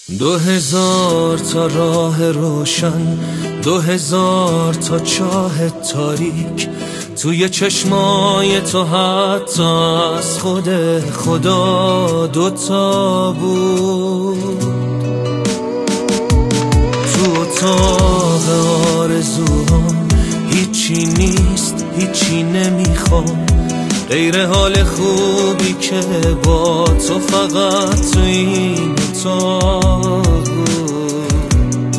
2000 تا راه روشن، 2000 تا چاه تاریک، توی چشمای تو حتی از خود خدا دوتا بود. تو اتاق آرزوهام هیچی نیست، هیچی نمیخوام غیر حال خوبی که با تو فقط تو این اتاق بود.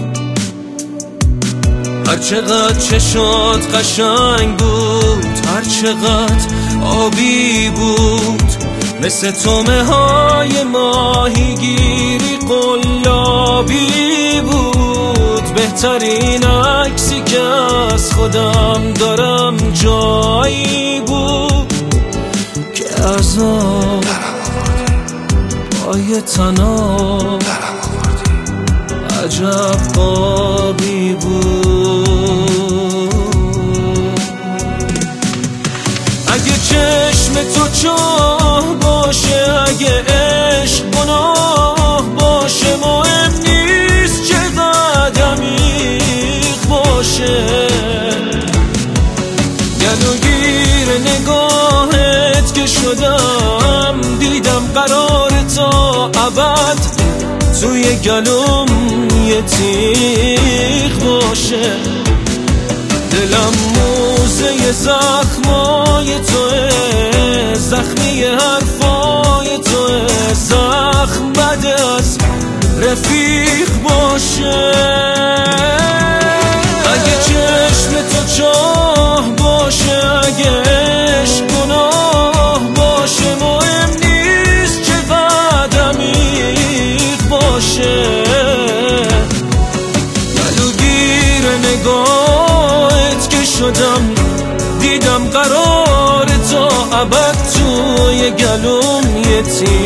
هر چقدر چشات قشنگ بود، هر چقدر آبی بود، مثل تومه های ماهیگیری قلابی بود. بهترین عکسی که از خودم دارم جایی بود که از آب پای تناب عجب خوابی بود. اگه چشم تو چاه باشه، اگه عشق گناه باشه، مهم نیست چقدر عمیق باشه. گلوگیر نگاهت که شدم، دیدم قرار تا ابد توی گلوم یه تیغ باشه. دلم موزه زخمای توه، زخمی حرفای توه، زخم بد از رفیق باشه. اگه چشم تو چاه باشه، اگه عشق گناه باشه، مهم نیست چقدر عمیق باشه. گلوگیر نگاهت که شدم، دیدم قرار تا ابد توی گلوم یه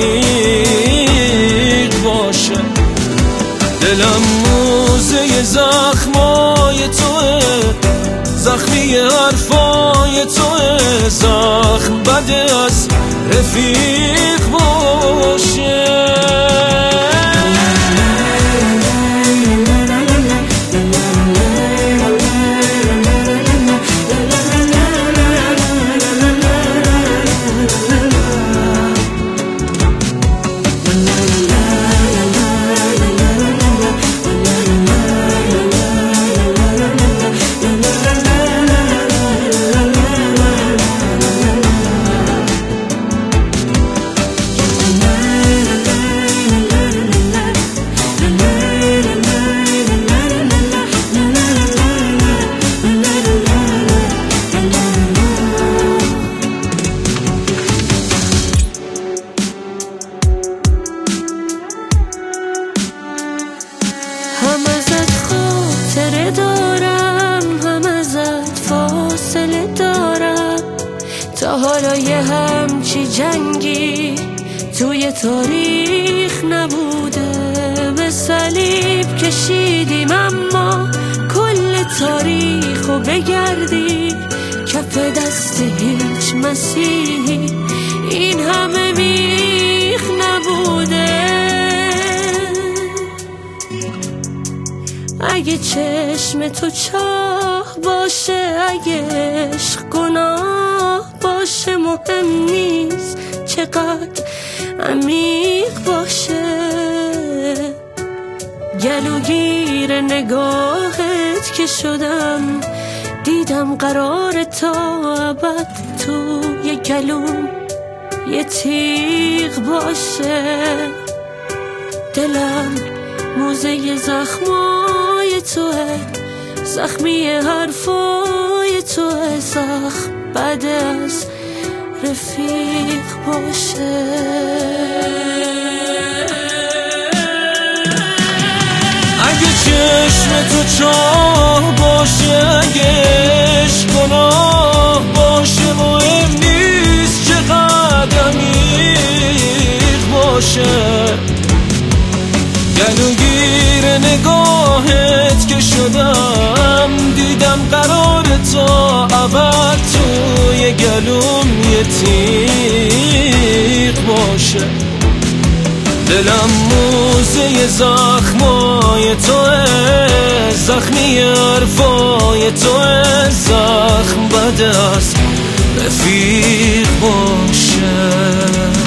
تیغ باشه. دلم موزه زخمای توه، زخمی حرفای توه، زخم بده از رفیق باشه. هم ازت خاطره دارم، هم ازت فاصله دارم. تا حالا یه همچی جنگی توی تاریخ نبوده. به صلیب کشیدیم اما کل تاریخو بگردی، کف دست هیچ مسیحی این همه بیخ نبوده. اگه چشم تو چاه باشه، اگه عشق گناه باشه، مهم نیست چقدر عمیق باشه. گلوگیر نگاهت که شدم، دیدم قرار تا ابد توی گلوم یه تیغ باشه. دلم موزه زخمای توه، زخمی حرفای توه، زخم بد از رفیق باشه. اگه چشم تو چاه باشه، اگه عشق گناه باشه، مهم نیست چقدر عمیق باشه. گلوگیر نگاهت که شدم، دیدم قرار تا ابد توی گلوم یه تیغ باشه. دلم موزه زخم زخمی حرفای تو زخم بده است رفیق باشه.